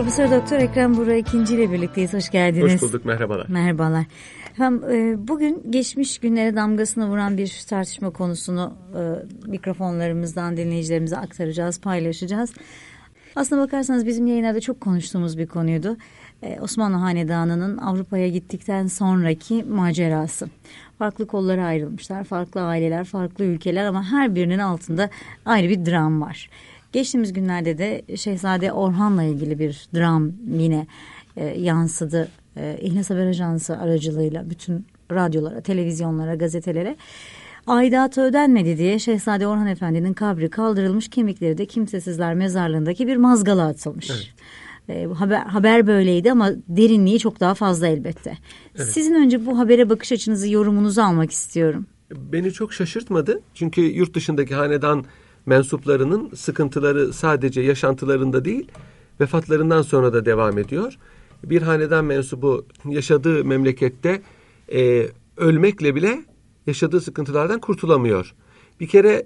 Profesör Doktor Ekrem Buğra İkinci ile birlikteyiz. Hoş geldiniz. Hoş bulduk, merhabalar. Merhabalar. Efendim, bugün geçmiş günlere damgasını vuran bir tartışma konusunu mikrofonlarımızdan dinleyicilerimize aktaracağız, paylaşacağız. Aslına bakarsanız bizim yayınlarda çok konuştuğumuz bir konuydu. Osmanlı Hanedanı'nın Avrupa'ya gittikten sonraki macerası. Farklı kollara ayrılmışlar, farklı aileler, farklı ülkeler ama her birinin altında ayrı bir dram var. Geçtiğimiz günlerde de Şehzade Orhan'la ilgili bir dram yine yansıdı. İhlas Haber Ajansı aracılığıyla bütün radyolara, televizyonlara, gazetelere. Aidatı ödenmedi diye Şehzade Orhan Efendi'nin kabri kaldırılmış, kemikleri de Kimsesizler Mezarlığı'ndaki bir mazgala atılmış. Evet. Haber böyleydi ama derinliği çok daha fazla elbette. Evet. Sizin önce bu habere bakış açınızı, yorumunuzu almak istiyorum. Beni çok şaşırtmadı. Çünkü yurt dışındaki hanedan mensuplarının sıkıntıları sadece yaşantılarında değil, vefatlarından sonra da devam ediyor. Bir hanedan mensubu yaşadığı memlekette ölmekle bile yaşadığı sıkıntılardan kurtulamıyor. Bir kere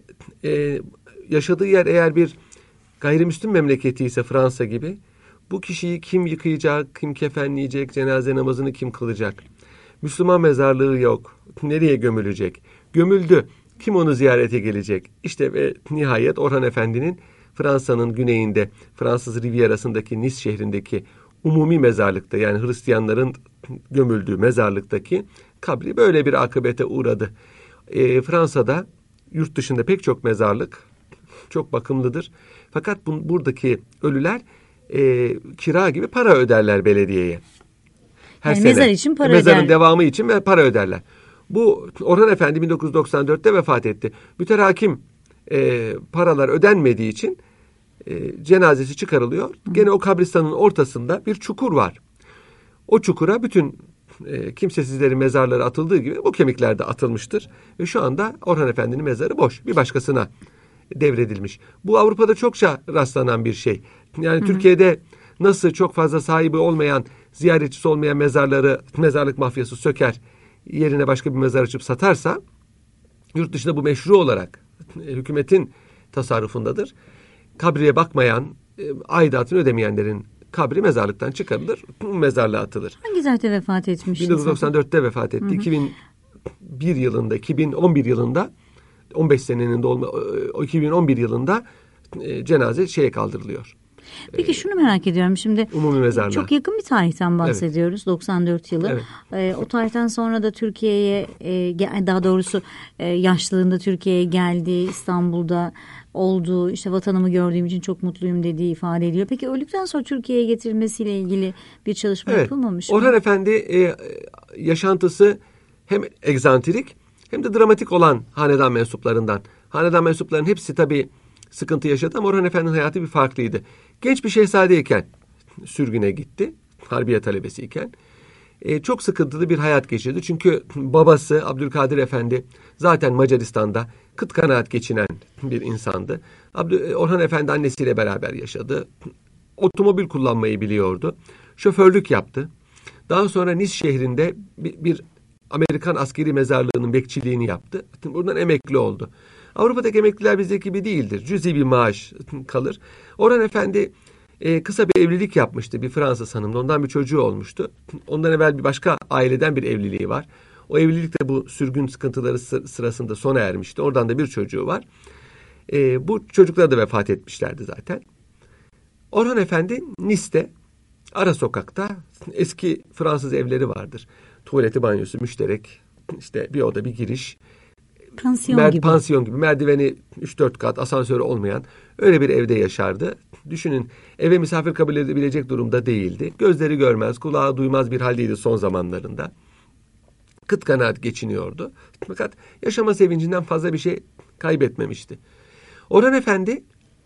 yaşadığı yer eğer bir gayrimüslim memleketi ise Fransa gibi, bu kişiyi kim yıkayacak, kim kefenleyecek, cenaze namazını kim kılacak? Müslüman mezarlığı yok. Nereye gömülecek? Gömüldü. Kim onu ziyarete gelecek? İşte ve nihayet Orhan Efendi'nin Fransa'nın güneyinde, Fransız Riviera'sındaki Nice şehrindeki umumi mezarlıkta, yani Hristiyanların gömüldüğü mezarlıktaki kabri böyle bir akıbete uğradı. Fransa'da yurt dışında pek çok mezarlık çok bakımlıdır. Fakat buradaki ölüler kira gibi para öderler belediyeye. Her sene. Mezar için para Mezarın öder. devamı için ve para öderler. Bu Orhan Efendi 1994'te vefat etti. Mütehakim paralar ödenmediği için cenazesi çıkarılıyor. Gene o kabristanın ortasında bir çukur var. O çukura bütün kimsesizlerin mezarları atıldığı gibi bu kemikler de atılmıştır. Ve şu anda Orhan Efendi'nin mezarı boş. Bir başkasına devredilmiş. Bu Avrupa'da çokça rastlanan bir şey. Yani Türkiye'de nasıl çok fazla sahibi olmayan, ziyaretçisi olmayan mezarları mezarlık mafyası söker, yerine başka bir mezar açıp satarsa, yurt dışında bu meşru olarak hükümetin tasarrufundadır. Kabriye bakmayan, aidatını ödemeyenlerin kabri mezarlıktan çıkarılır, mezarlığa atılır. Hangi tarihte vefat etmişti? 1994'te vefat etti. 2001 yılında, 2011 yılında, 15 senenin dolma, 2011 yılında cenaze kaldırılıyor. Peki şunu merak ediyorum şimdi. Umumi mezarlığa. Çok yakın bir tarihten bahsediyoruz. Evet. 94 yılı. Evet. O tarihten sonra da Türkiye'ye, daha doğrusu yaşlılığında Türkiye'ye geldi, İstanbul'da oldu, işte vatanımı gördüğüm için çok mutluyum dediği ifade ediyor. Peki öldükten sonra Türkiye'ye getirilmesiyle ilgili bir çalışma yapılmamış mı? Orhan Efendi yaşantısı hem egzantrik hem de dramatik olan hanedan mensuplarından. Hanedan mensuplarının hepsi tabii sıkıntı yaşadı ama Orhan Efendi'nin hayatı bir farklıydı. Genç bir şehzadeyken sürgüne gitti, harbiye talebesiyken. Çok sıkıntılı bir hayat geçirdi. Çünkü babası Abdülkadir Efendi zaten Macaristan'da kıt kanaat geçinen bir insandı. Orhan Efendi annesiyle beraber yaşadı. Otomobil kullanmayı biliyordu. Şoförlük yaptı. Daha sonra Nice şehrinde bir Amerikan askeri mezarlığının bekçiliğini yaptı. Buradan emekli oldu. Avrupa'daki emekliler bizdeki gibi değildir. Cüzi bir maaş kalır. Orhan Efendi kısa bir evlilik yapmıştı bir Fransız hanımla. Ondan bir çocuğu olmuştu. Ondan evvel bir başka aileden bir evliliği var. O evlilik de bu sürgün sıkıntıları sırasında sona ermişti. Oradan da bir çocuğu var. Bu çocuklar da vefat etmişlerdi zaten. Orhan Efendi Nice'te, ara sokakta eski Fransız evleri vardır. Tuvaleti, banyosu müşterek. İşte bir oda, bir giriş. Pansiyon gibi. Merdiveni 3-4 kat, asansörü olmayan öyle bir evde yaşardı. Düşünün, eve misafir kabul edebilecek durumda değildi. Gözleri görmez, kulağı duymaz bir haldeydi son zamanlarında. Kıt kanaat geçiniyordu. Fakat yaşama sevincinden fazla bir şey kaybetmemişti. Orhan Efendi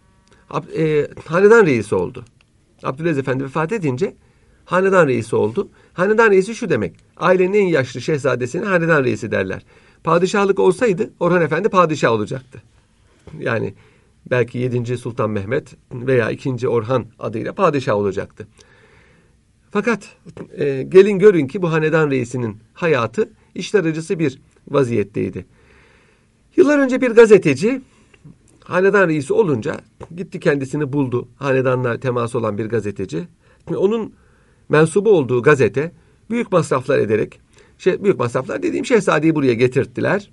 hanedan reisi oldu. Abdülaziz Efendi vefat edince hanedan reisi oldu. Hanedan reisi şu demek: ailenin en yaşlı şehzadesine hanedan reisi derler. Padişahlık olsaydı Orhan Efendi padişah olacaktı. Yani belki 7. Sultan Mehmet veya 2. Orhan adıyla padişah olacaktı. Fakat gelin görün ki bu hanedan reisinin hayatı içler acısı bir vaziyetteydi. Yıllar önce bir gazeteci hanedan reisi olunca gitti kendisini buldu. Hanedanla teması olan bir gazeteci. Onun mensubu olduğu gazete büyük masraflar ederek, büyük masraflar dediğim Şehzade'yi buraya getirttiler.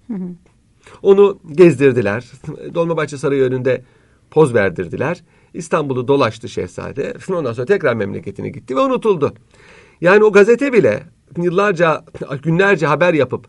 Onu gezdirdiler. Dolmabahçe Sarayı önünde poz verdirdiler. İstanbul'u dolaştı Şehzade. Ondan sonra tekrar memleketine gitti ve unutuldu. Yani o gazete bile yıllarca, günlerce haber yapıp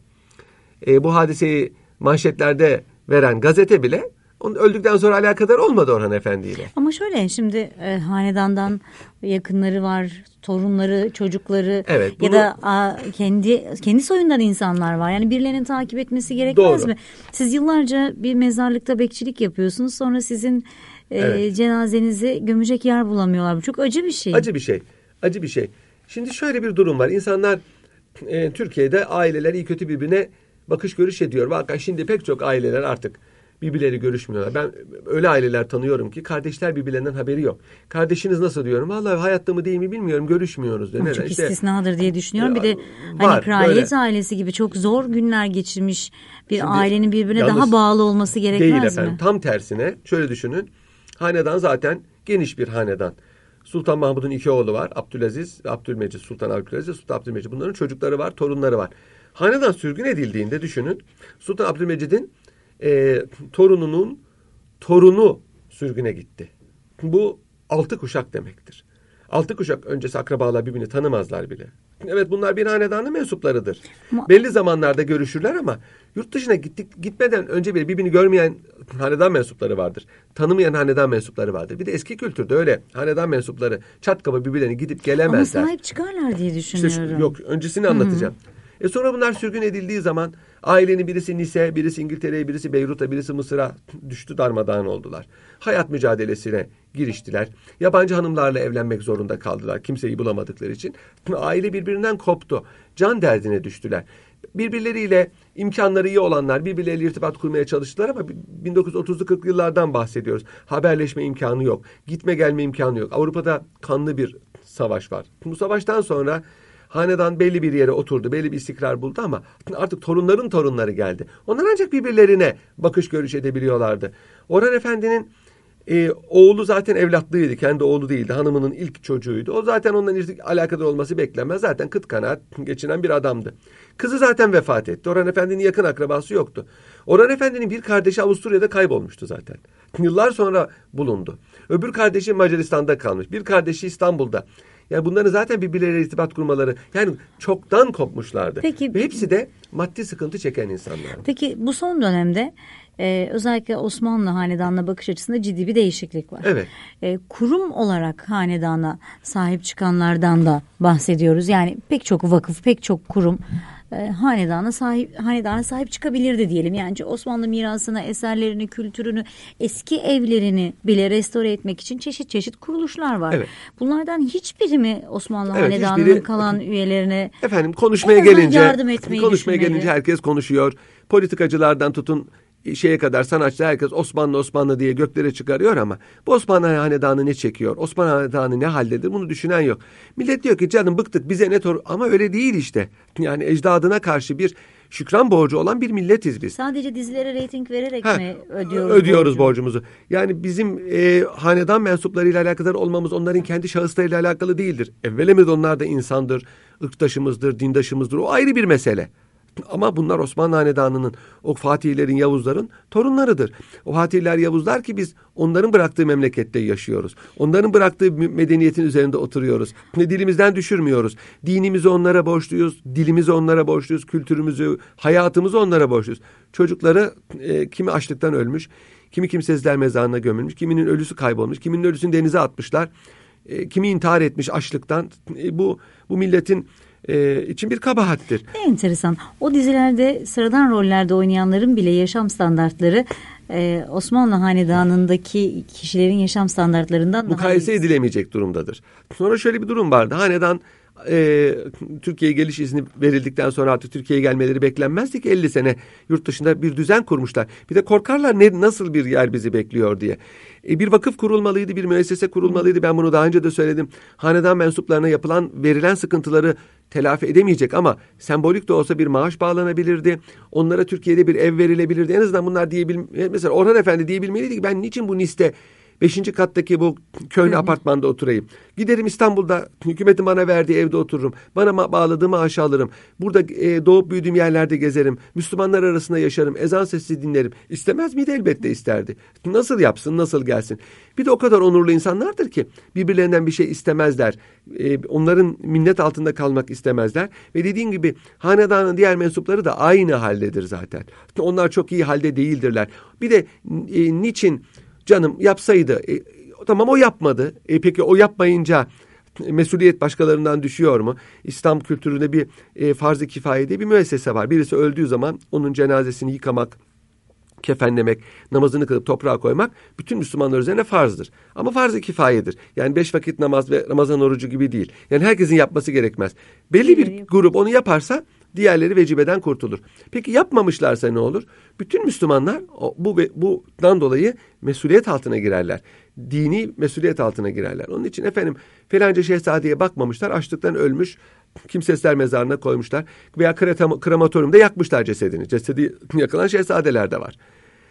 bu hadiseyi manşetlerde veren gazete bile onun öldükten sonra alakadar olmadı Orhan Efendi ile. Ama şöyle şimdi hanedandan yakınları var, torunları, çocukları evet, ya da kendi soyundan insanlar var. Yani birilerinin takip etmesi gerekmez Doğru. mi? Siz yıllarca bir mezarlıkta bekçilik yapıyorsunuz. Sonra sizin cenazenizi gömecek yer bulamıyorlar. Bu çok acı bir şey. Acı bir şey. Şimdi şöyle bir durum var. İnsanlar Türkiye'de aileler iyi kötü birbirine bakış görüş ediyor. Bakın şimdi pek çok aileler artık birbirleri görüşmüyorlar. Ben öyle aileler tanıyorum ki kardeşler birbirlerinden haberi yok. Kardeşiniz nasıl diyorum? Vallahi hayatta mı değil mi bilmiyorum. Görüşmüyoruz diyor. Çok istisnadır diye düşünüyorum. Bir de var, kraliyet böyle ailesi gibi çok zor günler geçirmiş bir Şimdi, ailenin birbirine daha bağlı olması gerekmez değil mi? efendim. Tam tersine şöyle düşünün. Hanedan zaten geniş bir hanedan. Sultan Mahmud'un 2 oğlu var. Abdülaziz, Abdülmecid, Sultan Abdülaziz, Sultan Abdülmecid. Bunların çocukları var, torunları var. Hanedan sürgün edildiğinde düşünün. Sultan Abdülmecid'in torununun torunu sürgüne gitti. Bu 6 kuşak demektir. 6 kuşak öncesi akrabalar birbirini tanımazlar bile. Evet, bunlar bir hanedanın mensuplarıdır. Belli zamanlarda görüşürler ama yurt dışına gitmeden önce birbirini görmeyen hanedan mensupları vardır. Tanımayan hanedan mensupları vardır. Bir de eski kültürde öyle hanedan mensupları çat kapı birbirlerine gidip gelemezler. Ama sahip çıkarlar diye düşünüyorum. Yok, öncesini anlatacağım. Sonra bunlar sürgün edildiği zaman ailenin birisi Nice, birisi İngiltere'ye, birisi Beyrut'a, birisi Mısır'a düştü, darmadağın oldular. Hayat mücadelesine giriştiler. Yabancı hanımlarla evlenmek zorunda kaldılar kimseyi bulamadıkları için. Aile birbirinden koptu. Can derdine düştüler. Birbirleriyle imkanları iyi olanlar birbirleriyle irtibat kurmaya çalıştılar ama 1930'lu 40'lı yıllardan bahsediyoruz. Haberleşme imkanı yok. Gitme gelme imkanı yok. Avrupa'da kanlı bir savaş var. Bu savaştan sonra hanedan belli bir yere oturdu, belli bir istikrar buldu ama artık torunların torunları geldi. Onlar ancak birbirlerine bakış görüş edebiliyorlardı. Orhan Efendi'nin oğlu zaten evlatlığıydı, kendi oğlu değildi, hanımının ilk çocuğuydu. O zaten ondan alakadar olması beklenmez. Zaten kıt kanaat geçinen bir adamdı. Kızı zaten vefat etti. Orhan Efendi'nin yakın akrabası yoktu. Orhan Efendi'nin bir kardeşi Avusturya'da kaybolmuştu zaten. Yıllar sonra bulundu. Öbür kardeşi Macaristan'da kalmış. Bir kardeşi İstanbul'da. Yani bunların zaten birbirleriyle irtibat kurmaları yani çoktan kopmuşlardı. Peki, ve hepsi de maddi sıkıntı çeken insanlardı. Peki bu son dönemde özellikle Osmanlı hanedanına bakış açısında ciddi bir değişiklik var. Evet. Kurum olarak hanedana sahip çıkanlardan da bahsediyoruz. Yani pek çok vakıf, pek çok kurum hanedana sahip çıkabilirdi diyelim. Yani Osmanlı mirasına, eserlerini, kültürünü, eski evlerini bile restore etmek için çeşit kuruluşlar var. Evet. Bunlardan hiçbiri mi Osmanlı hanedanının hiçbiri, kalan üyelerine konuşmaya gelince herkes konuşuyor. Politikacılardan tutun şeye kadar sanatçılar herkes Osmanlı diye göklere çıkarıyor ama bu Osmanlı hanedanı ne çekiyor? Osmanlı hanedanı ne haldedir? Bunu düşünen yok. Millet diyor ki canım bıktık bize ne ama öyle değil işte. Yani ecdadına karşı bir şükran borcu olan bir milletiz biz. Sadece dizilere reyting vererek mi ödüyoruz borcumuzu? Yani bizim hanedan mensuplarıyla alakadar olmamız onların kendi şahıslarıyla alakalı değildir. Evvelemez onlar da insandır, ırktaşımızdır, dindaşımızdır. O ayrı bir mesele. Ama bunlar Osmanlı Hanedanı'nın, o Fatihlerin, Yavuzların torunlarıdır. O Fatihler, Yavuzlar ki biz onların bıraktığı memlekette yaşıyoruz. Onların bıraktığı medeniyetin üzerinde oturuyoruz. Dilimizden düşürmüyoruz. Dinimizi onlara borçluyuz, dilimizi onlara borçluyuz, kültürümüzü, hayatımızı onlara borçluyuz. Çocukları kimi açlıktan ölmüş, kimi kimsesizler mezarına gömülmüş, kiminin ölüsü kaybolmuş, kiminin ölüsünü denize atmışlar, kimi intihar etmiş açlıktan. Bu milletin için bir kabahattir. Ne enteresan. O dizilerde sıradan rollerde oynayanların bile yaşam standartları Osmanlı Hanedanı'ndaki kişilerin yaşam standartlarından mukayese edilemeyecek durumdadır. Sonra şöyle bir durum vardı. Hanedan Türkiye'ye geliş izni verildikten sonra artık Türkiye'ye gelmeleri beklenmezdi ki 50 sene yurt dışında bir düzen kurmuşlar. Bir de korkarlar nasıl bir yer bizi bekliyor diye. Bir vakıf kurulmalıydı, bir müessese kurulmalıydı. Ben bunu daha önce de söyledim. Hanedan mensuplarına verilen sıkıntıları telafi edemeyecek ama sembolik de olsa bir maaş bağlanabilirdi. Onlara Türkiye'de bir ev verilebilirdi. En azından bunlar mesela Orhan Efendi diyebilmeliydi ki ben niçin bu Nice'te 5. kattaki bu köhne apartmanda oturayım. Giderim İstanbul'da hükümetin bana verdiği evde otururum. Bana bağladığı maaşı alırım. Burada doğup büyüdüğüm yerlerde gezerim. Müslümanlar arasında yaşarım. Ezan sesi dinlerim. İstemez miydi? Elbette isterdi. Nasıl yapsın, nasıl gelsin? Bir de o kadar onurlu insanlardır ki birbirlerinden bir şey istemezler. Onların minnet altında kalmak istemezler. Ve dediğim gibi hanedanın diğer mensupları da aynı haldedir zaten. Onlar çok iyi halde değildirler. Bir de niçin canım yapsaydı? Tamam, o yapmadı. Peki o yapmayınca mesuliyet başkalarından düşüyor mu? İslam kültüründe bir farz-ı kifaye diye bir müessese var. Birisi öldüğü zaman onun cenazesini yıkamak, kefenlemek, namazını kılıp toprağa koymak bütün Müslümanlar üzerine farzdır. Ama farz-ı kifayedir. Yani 5 vakit namaz ve Ramazan orucu gibi değil. Yani herkesin yapması gerekmez. Belli bir grup onu yaparsa diğerleri vecibeden kurtulur. Peki yapmamışlarsa ne olur? Bütün Müslümanlar bundan dolayı mesuliyet altına girerler. Dini mesuliyet altına girerler. Onun için efendim falanca şehzadeye bakmamışlar, açlıktan ölmüş, kimsesizler mezarına koymuşlar veya krematoryumda yakmışlar cesedini. Cesedi yakılan şehzadeler de var.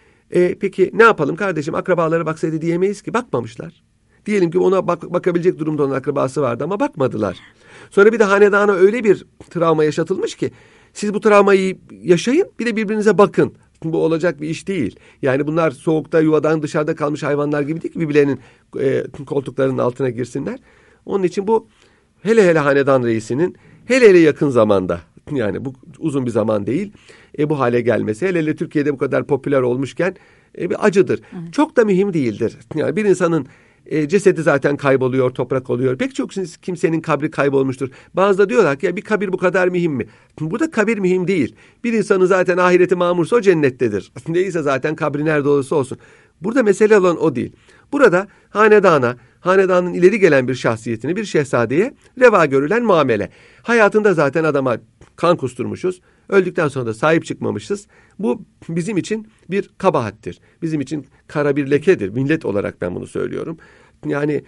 Peki ne yapalım kardeşim, akrabaları baksaydı diyemeyiz ki, bakmamışlar. Diyelim ki ona bakabilecek durumda onun akrabası vardı ama bakmadılar. Sonra bir de hanedana öyle bir travma yaşatılmış ki siz bu travmayı yaşayın, bir de birbirinize bakın. Bu olacak bir iş değil. Yani bunlar soğukta yuvadan dışarıda kalmış hayvanlar gibi değil ki birbirlerinin koltuklarının altına girsinler. Onun için bu hele hanedan reisinin hele yakın zamanda, yani bu uzun bir zaman değil, bu hale gelmesi, hele Türkiye'de bu kadar popüler olmuşken bir acıdır. Evet. Çok da mühim değildir. Yani bir insanın cesedi zaten kayboluyor, toprak oluyor. Pek çok kimsenin kabri kaybolmuştur. Bazı da diyorlar ki ya bir kabir bu kadar mühim mi? Burada kabir mühim değil. Bir insanın zaten ahireti mamursa o cennettedir. Değilse zaten kabri nerede olursa olsun. Burada mesele olan o değil. Burada hanedanın ileri gelen bir şahsiyetini, bir şehzadeye reva görülen muamele. Hayatında zaten adama kan kusturmuşuz. Öldükten sonra da sahip çıkmamışız. Bu bizim için bir kabahattir. Bizim için kara bir lekedir. Millet olarak ben bunu söylüyorum. Yani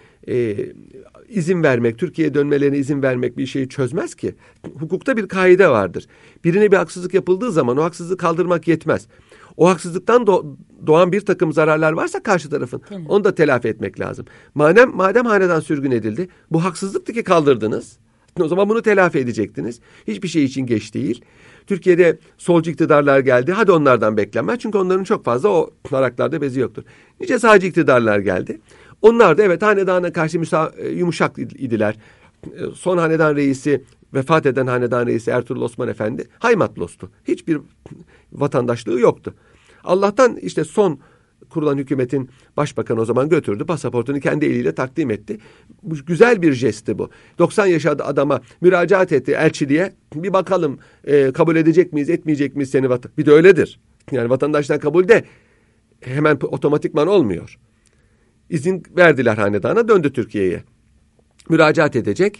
izin vermek, Türkiye'ye dönmelerine izin vermek bir şeyi çözmez ki. Hukukta bir kaide vardır. Birine bir haksızlık yapıldığı zaman o haksızlığı kaldırmak yetmez. O haksızlıktan doğan bir takım zararlar varsa karşı tarafın, onu da telafi etmek lazım. Madem hanedan sürgün edildi, bu haksızlıktı ki kaldırdınız. O zaman bunu telafi edecektiniz. Hiçbir şey için geç değil. Türkiye'de solcu iktidarlar geldi. Hadi onlardan beklenmez. Çünkü onların çok fazla o taraklarda bezi yoktur. Nice sağcı iktidarlar geldi. Onlar da evet hanedana karşı yumuşak idiler. Son hanedan reisi, vefat eden hanedan reisi Ertuğrul Osman Efendi Haymatlos'tu. Hiçbir vatandaşlığı yoktu. Allah'tan işte son kurulan hükümetin başbakanı o zaman götürdü. Pasaportunu kendi eliyle takdim etti. Güzel bir jestti bu. 90 yaşında adama müracaat etti elçiliğe. Bir bakalım kabul edecek miyiz, etmeyecek miyiz seni vatan. Bir de öyledir. Yani vatandaştan kabul de hemen otomatikman olmuyor. İzin verdiler hanedana, döndü Türkiye'ye. Müracaat edecek.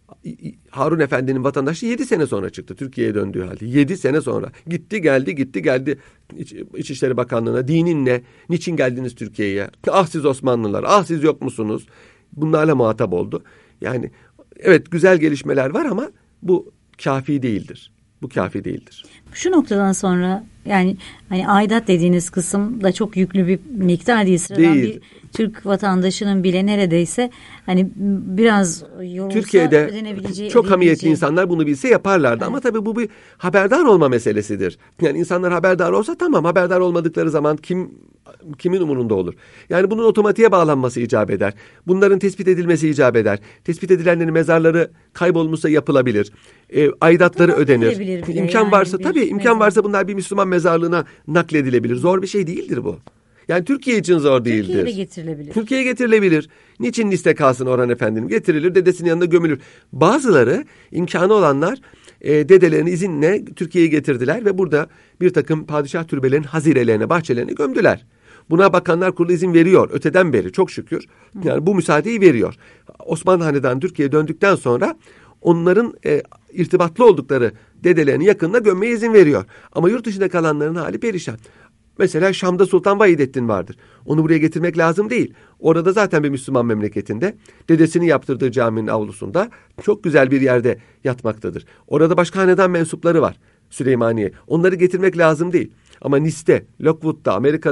Harun Efendi'nin vatandaşlığı 7 sene sonra çıktı Türkiye'ye döndüğü halde. 7 sene sonra. Gitti geldi İçişleri Bakanlığı'na. Dinin ne? Niçin geldiniz Türkiye'ye? Ah siz Osmanlılar, ah siz yok musunuz? Bunlarla muhatap oldu. Yani evet güzel gelişmeler var ama bu kafi değildir. Bu kafi değildir. Şu noktadan sonra yani hani aidat dediğiniz kısım da çok yüklü bir miktar değil. Sıradan bir Türk vatandaşının bile neredeyse hani biraz yorulsa Türkiye'de ödenebileceği çok hamiyetli insanlar bunu bilse yaparlardı. Evet. Ama tabii bu bir haberdar olma meselesidir. Yani insanlar haberdar olsa tamam, haberdar olmadıkları zaman kimin umurunda olur? Yani bunun otomatiğe bağlanması icap eder. Bunların tespit edilmesi icap eder. Tespit edilenlerin mezarları kaybolmuşsa yapılabilir. Aidatları ödenir. İmkan varsa imkan varsa bunlar bir Müslüman mezarlığına nakledilebilir. Zor bir şey değildir bu. Yani Türkiye için zor değildir. Türkiye'ye getirilebilir. Türkiye'ye getirilebilir. Niçin liste kalsın Orhan Efendi'nin? Getirilir, dedesinin yanında gömülür. Bazıları, imkanı olanlar dedelerini izinle Türkiye'ye getirdiler ve burada bir takım padişah türbelerinin hazirelerine, bahçelerine gömdüler. Buna Bakanlar Kurulu izin veriyor. Öteden beri çok şükür. Yani bu müsaadeyi veriyor. Osmanlı Hanedanı Türkiye'ye döndükten sonra onların irtibatlı oldukları dedelerini yakınına gömmeye izin veriyor. Ama yurt dışında kalanların hali perişan. Mesela Şam'da Sultan Vahidettin vardır. Onu buraya getirmek lazım değil. Orada zaten bir Müslüman memleketinde, dedesinin yaptırdığı caminin avlusunda çok güzel bir yerde yatmaktadır. Orada başka hanedan mensupları var. Süleymaniye. Onları getirmek lazım değil. Ama Nice'de, Lockwood'da, Amerika'da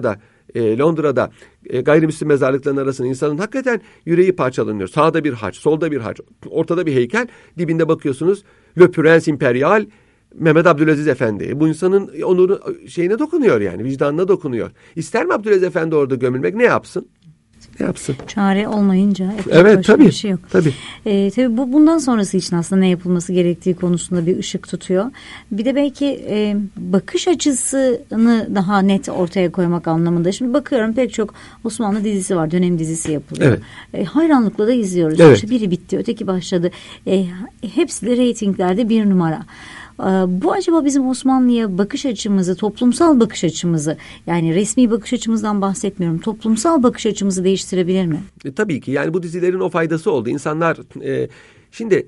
Londra'da gayrimüslim mezarlıkların arasında insanın hakikaten yüreği parçalanıyor. Sağda bir haç, solda bir haç, ortada bir heykel, dibinde bakıyorsunuz Le Prince Imperial Mehmet Abdülaziz Efendi. Bu insanın onuru şeyine dokunuyor yani, vicdanına dokunuyor. İster mi Abdülaziz Efendi orada gömülmek? Ne yapsın? Ne yapsın? Çare olmayınca evet, tabii, bir şey yok. Tabii. Tabii bundan sonrası için aslında ne yapılması gerektiği konusunda bir ışık tutuyor. Bir de belki bakış açısını daha net ortaya koymak anlamında. Şimdi bakıyorum pek çok Osmanlı dizisi var. Dönem dizisi yapılıyor. Evet. Hayranlıkla da izliyoruz. Evet. İşte biri bitti, öteki başladı. Hepsi de reytinglerde bir numara. Bu acaba bizim Osmanlı'ya bakış açımızı, toplumsal bakış açımızı, yani resmi bakış açımızdan bahsetmiyorum, toplumsal bakış açımızı değiştirebilir mi? Tabii ki, yani bu dizilerin o faydası oldu. İnsanlar şimdi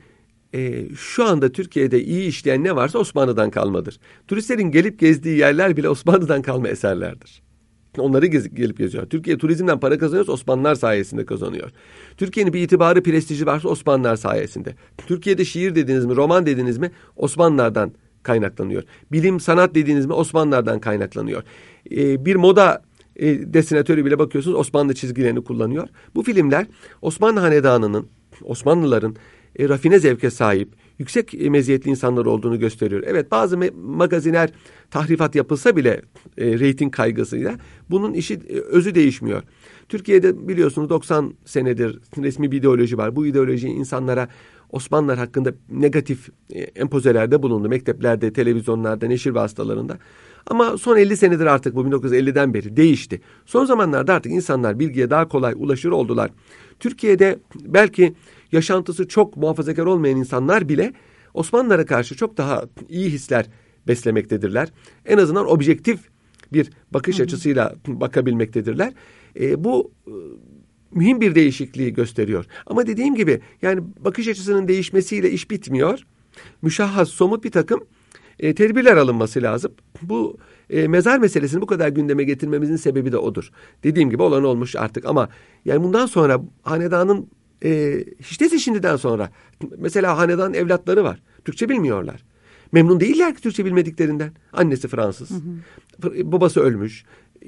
şu anda Türkiye'de iyi işleyen ne varsa Osmanlı'dan kalmadır. Turistlerin gelip gezdiği yerler bile Osmanlı'dan kalma eserlerdir. Onları gelip geziyor. Türkiye turizmden para kazanıyorsa Osmanlılar sayesinde kazanıyor. Türkiye'nin bir itibarı, prestiji varsa Osmanlılar sayesinde. Türkiye'de şiir dediniz mi, roman dediniz mi Osmanlılardan kaynaklanıyor. Bilim, sanat dediğiniz mi Osmanlılardan kaynaklanıyor. Bir moda desenatörü bile bakıyorsunuz Osmanlı çizgilerini kullanıyor. Bu filmler Osmanlı Hanedanı'nın, Osmanlıların rafine zevke sahip, yüksek meziyetli insanlar olduğunu gösteriyor. Evet, bazı magazinler tahrifat yapılsa bile reyting kaygısıyla bunun özü değişmiyor. Türkiye'de biliyorsunuz 90 senedir resmi bir ideoloji var. Bu ideoloji insanlara Osmanlılar hakkında negatif empozelerde bulundu. Mekteplerde, televizyonlarda, neşir vasıtalarında. Ama son 50 senedir artık bu 1950'den beri değişti. Son zamanlarda artık insanlar bilgiye daha kolay ulaşır oldular. Türkiye'de belki yaşantısı çok muhafazakar olmayan insanlar bile Osmanlılara karşı çok daha iyi hisler beslemektedirler. En azından objektif bir bakış açısıyla bakabilmektedirler. Bu mühim bir değişikliği gösteriyor. Ama dediğim gibi yani bakış açısının değişmesiyle iş bitmiyor. Müşahhas, somut bir takım tedbirler alınması lazım. Bu mezar meselesini bu kadar gündeme getirmemizin sebebi de odur. Dediğim gibi olan olmuş artık ama yani bundan sonra hanedanın hiç şimdiden sonra mesela hanedanın evlatları var. Türkçe bilmiyorlar. Memnun değiller ki Türkçe bilmediklerinden. Annesi Fransız. Babası ölmüş.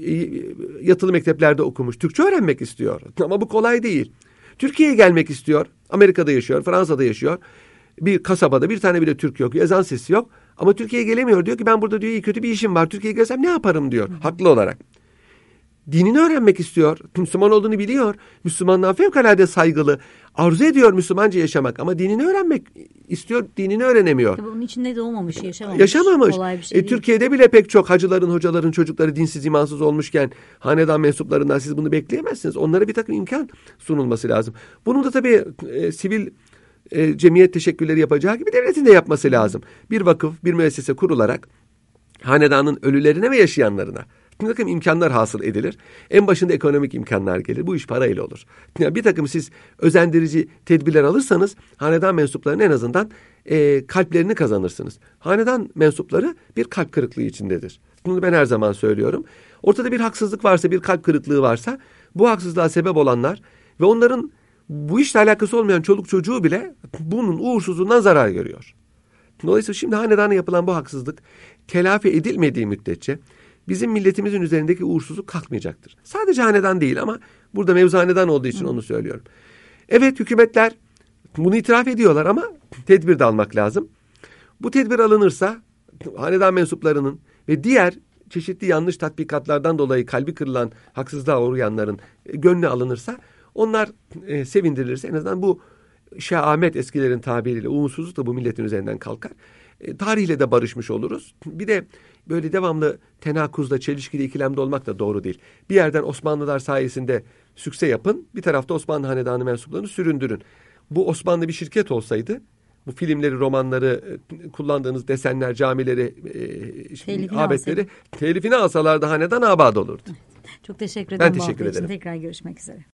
Yatılı mekteplerde okumuş. Türkçe öğrenmek istiyor. Ama bu kolay değil. Türkiye'ye gelmek istiyor. Amerika'da yaşıyor. Fransa'da yaşıyor. Bir kasabada bir tane bile Türk yok. Ezan sesi yok. Ama Türkiye'ye gelemiyor. Diyor ki ben burada diyor iyi kötü bir işim var. Türkiye'ye gelsem ne yaparım diyor. Haklı olarak. Dinini öğrenmek istiyor. Müslüman olduğunu biliyor. Müslümanlığa fevkalade saygılı. Arzu ediyor Müslümanca yaşamak. Ama dinini öğrenmek istiyor. Dinini öğrenemiyor. Tabii onun içinde doğmamış, yaşamamış. Yaşamamış. Kolay bir şey değil. Türkiye'de bile pek çok hacıların, hocaların çocukları dinsiz, imansız olmuşken hanedan mensuplarından siz bunu bekleyemezsiniz. Onlara bir takım imkan sunulması lazım. Bunun da tabii sivil cemiyet teşekkürleri yapacağı gibi devletin de yapması lazım. Bir vakıf, bir müessese kurularak hanedanın ölülerine ve yaşayanlarına bir takım imkanlar hasıl edilir. En başında ekonomik imkanlar gelir. Bu iş parayla olur. Yani bir takım siz özendirici tedbirler alırsanız hanedan mensuplarının en azından kalplerini kazanırsınız. Hanedan mensupları bir kalp kırıklığı içindedir. Bunu ben her zaman söylüyorum. Ortada bir haksızlık varsa, bir kalp kırıklığı varsa bu haksızlığa sebep olanlar ve onların bu işle alakası olmayan çoluk çocuğu bile bunun uğursuzluğundan zarar görüyor. Dolayısıyla şimdi hanedana yapılan bu haksızlık telafi edilmediği müddetçe bizim milletimizin üzerindeki uğursuzluk kalkmayacaktır. Sadece hanedan değil ama burada mevzu hanedan olduğu için onu söylüyorum. Evet, hükümetler bunu itiraf ediyorlar ama tedbir de almak lazım. Bu tedbir alınırsa hanedan mensuplarının ve diğer çeşitli yanlış tatbikatlardan dolayı kalbi kırılan, haksızlığa uğrayanların gönlü alınırsa onlar sevindirilirse en azından bu şehamet eskilerin tabiriyle umutsuzluk da bu milletin üzerinden kalkar. Tarihle de barışmış oluruz. Bir de böyle devamlı tenakuzda, çelişkili, ikilemde olmak da doğru değil. Bir yerden Osmanlılar sayesinde sükse yapın, bir tarafta Osmanlı Hanedanı mensuplarını süründürün. Bu Osmanlı bir şirket olsaydı, bu filmleri, romanları, kullandığınız desenler, camileri, abetleri telifini alsalardı hanedan abad olurdu. Çok teşekkür ederim. Ben teşekkür ederim. Tekrar görüşmek üzere.